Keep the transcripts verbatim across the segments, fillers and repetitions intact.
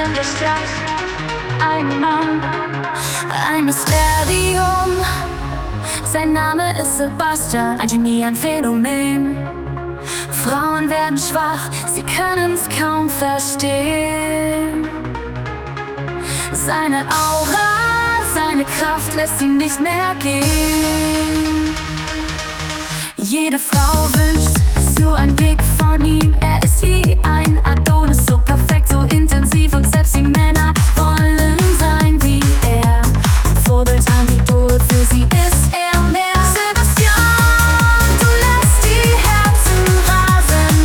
in der Stadt ein Mann, ein Mysterium. Sein Name ist Sebastian, ein Genie, ein Phänomen. Frauen werden schwach, sie können's kaum verstehen. Seine Aura, seine Kraft lässt ihn nicht mehr gehen. Jede Frau wünscht so einen Blick von ihm. Er ist wie ein Adonis, so perfekt, so intensiv. Und selbst die Männer wollen sein wie er. Vorbild, ein Idol, für sie ist er mehr. Sebastian, du lässt die Herzen rasen.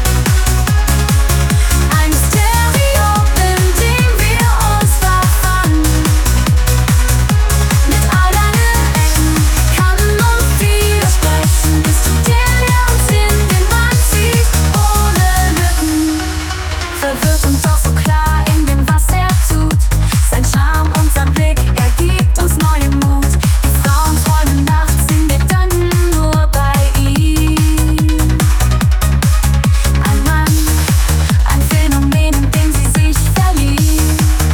Ein Mysterium, in dem wir uns verfangen. Mit all deinen Ecken, Kanten und Widersprechen bist du der, der uns in den Bann zieht, ohne Lücken. Verwirrt und doch so klar in dem, was er tut. Sein Charme und sein Blick, er gibt uns neuen Mut. Die Frauen träumen nachts in Gedanken nur bei ihm. Ein Mann, ein Phänomen, in dem sie sich verlieben.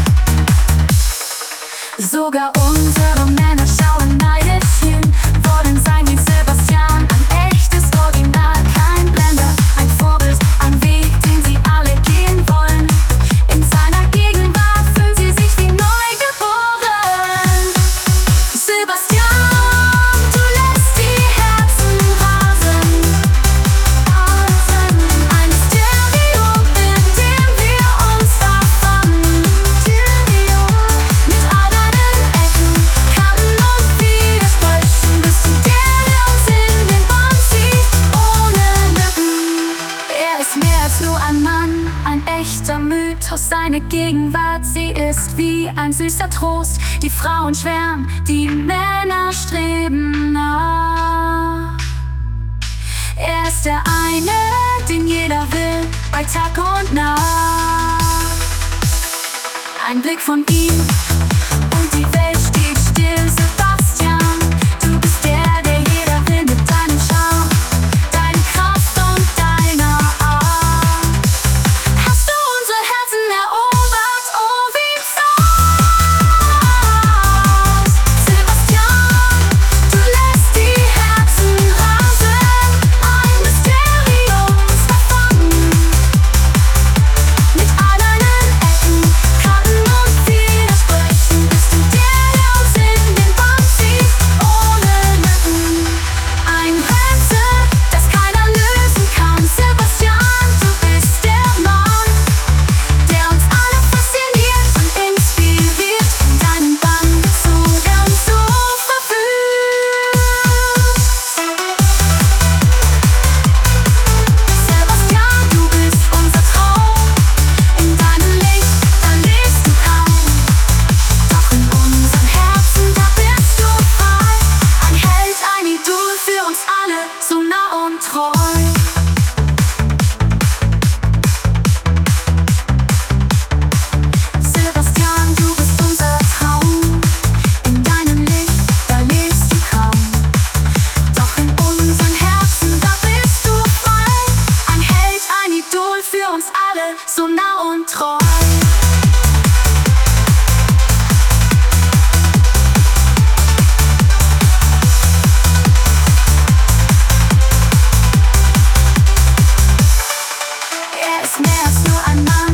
Sogar unsere Männer schauen neidisch hin, wollen sein wie Sebastian, ein echtes Original, kein Blender, ein Vorbild, ein Weg, den sie alle gehen wollen. In seiner Gegenwart fühlen sie sich wie neu geboren. Sebastian, du lässt die Herzen rasen. Ein Mysterium, in dem wir uns verfangen. Mit all deinen Ecken, Kanten und Widersprechen bist du der, der uns in den Bann zieht, ohne Lücken. Er ist mehr als nur ein Mann, ein echter Mythos. Seine Gegenwart, sie ist wie ein süßer Trost. Die Frauen schwärmen, die Männer streben nach. Er ist der eine, den jeder will, bei Tag und Nacht. Ein Blick von ihm und die Welt steht still. Sebastian, du bist der, der jeder will, mit deinem Charme, deiner Kraft und deiner Art. Hast du unsere Herzen erobert, oh wie zart. Sebastian, du lässt die Herzen rasen. Ein Mysterium, uns verfangen. Mit all deinen Ecken, Kanten und Widersprechen bist du der, der uns in den Bann zieht, ohne Lücken. Ein Rätsel, das keiner lösen kann. Sebastian, du bist der Mann, der uns alle fasziniert und inspiriert. In deinen Bann gezogen, so verführt. Sebastian, du bist unser Traum. In deinem Licht, da lebst du kaum. Doch in unseren Herzen, da bist du frei. Ein Held, ein Idol für uns alle, so nah und treu. Sebastian, du bist unser Traum. In deinem Licht, da lebst du kaum. Doch in unseren Herzen, da bist du frei. Ein Held, ein Idol für uns alle, so nah und treu. Er ist mehr als nur ein Mann.